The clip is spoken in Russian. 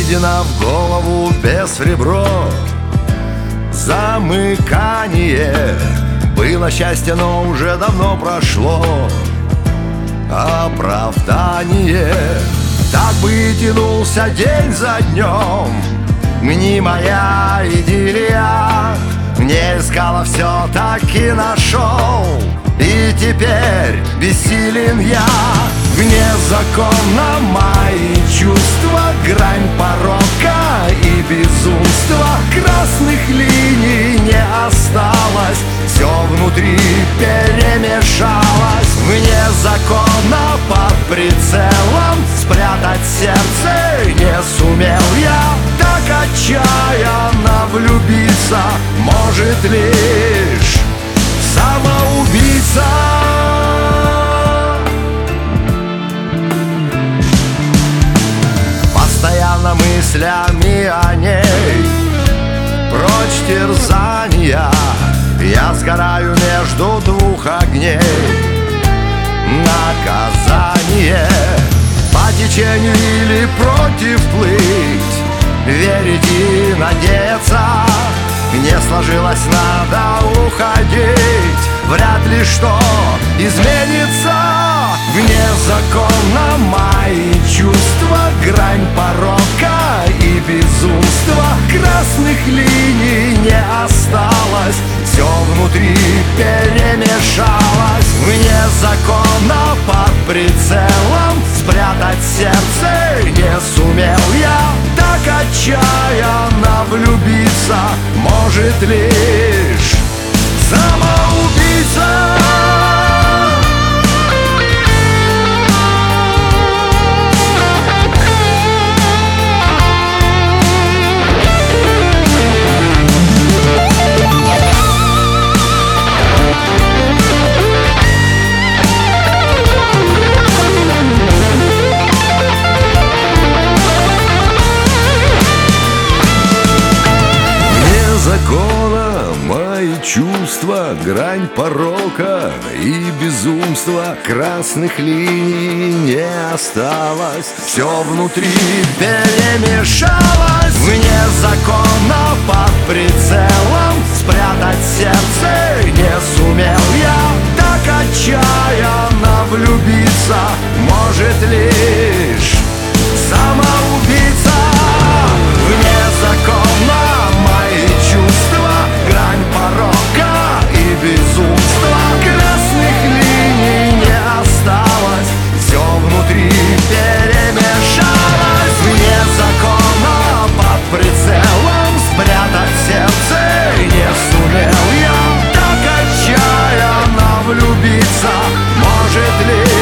Седина в голову без ребро, замыкание. Было счастье, но уже давно прошло оправдание. Так бы и тянулся день за днем, мнимая идиллия. Не искала, все-таки нашел, и теперь бессилен я. Вне закона мои чувства, грань порока и безумства. Красных линий не осталось, все внутри перемешалось. Вне закона под прицелом спрятать сердце не сумел я. Так отчаянно влюбиться может лишь самоубийца. Постоянно мыслями о ней, прочь терзания. Я сгораю между двух огней. Наказание по течению или против плыть, верить и надеяться. Не сложилось, надо уходить. Вряд ли что изменится. Вне закона мои чувства, грань порока и безумства. Красных линий не осталось, все внутри перемешалось. Вне закона под прицелом спрятать сердце не сумел я. Так отчаянно влюбиться может лишь самоубийца. Закона мои чувства, грань порока и безумства. Красных линий не осталось, все внутри перемешалось. Вне закона под прицелом спрятать сердце не сумел я. Так отчаянно влюбиться может лишь самоубийца. Вне закона мои чувства, грань порока и безумства. Красных линий не осталось, все внутри перемешалось. Вне закона под прицелом спрятать сердце не сумел я. Так отчаянно влюбиться может лишь